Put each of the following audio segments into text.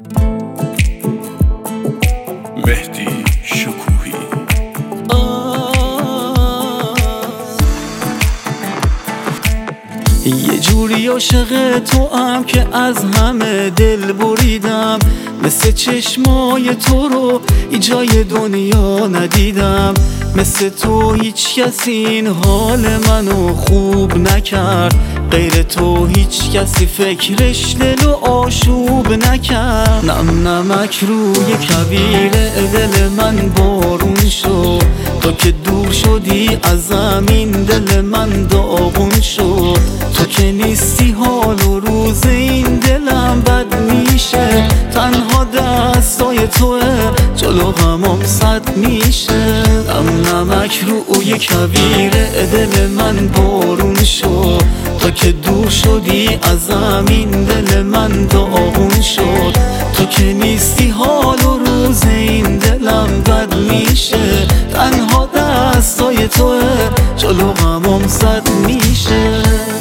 مهدی شکوهی. یه جوری عاشق تو هم که از همه دل بریدم، مثل چشمای تو رو هیچ جای دنیا ندیدم. مثل تو هیچ کسی این حال منو خوب نکرد، غیر تو هیچ کسی فکرش دل و آشوب نکرد. نم نمک روی کویر دل من بارون شد، تو که دور شدی از زمین دل من داغون شد. تو که نیستی حال و روز این دلم بد میشه، تنها دستای توه جلو غمام صد میشه. نمک روی کویر دل من بارون شد، تو که دور شدی از زمین دل من داغون شد. تو که نیستی حال و روز این دلم بد میشه، تنها دستای توه جلو غمام صد میشه.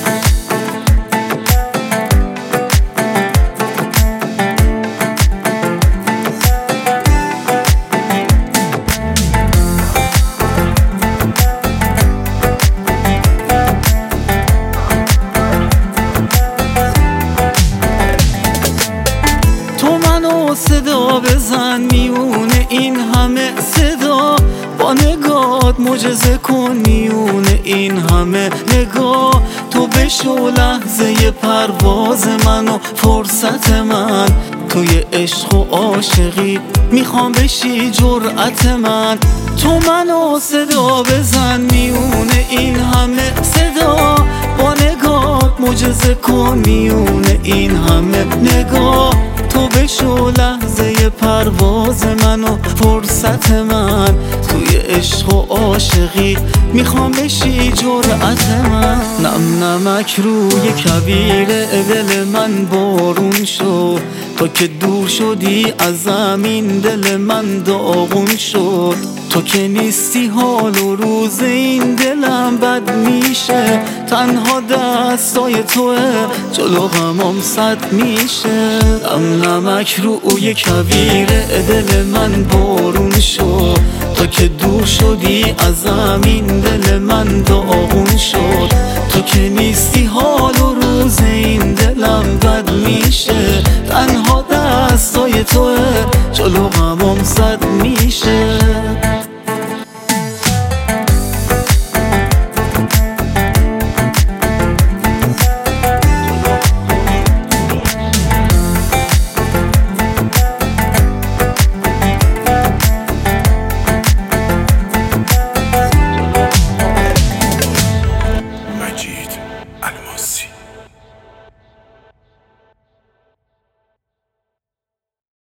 صدا بزن میونه این همه صدا، با نگات معجزه کن میونه این همه نگاه. تو بشو لحظه پرواز من و فرصت من، توی عشق و عاشقی میخوام بشی جرأت من. تو منو صدا بزن میونه این همه صدا، با نگات معجزه کن میونه این همه نگاه. تو بشو لحظه پرواز من و فرصت من، توی عشق و عاشقی میخوام بشی جرأت من. نم نمک روی کویر دل من بارون شد، تو که دور شدی از زمین دل من داغون شد. تو که نیستی حال و روز این دلم بد میشه، تنها دستای توه جلو غمام صد میشه. نمک روی کویر دل من بارون شد، تو که دور شدی از زمین دل من داغون شد. تو که نیستی حال و روز این دلم بد میشه، تنها دستای توه جلو غمام صد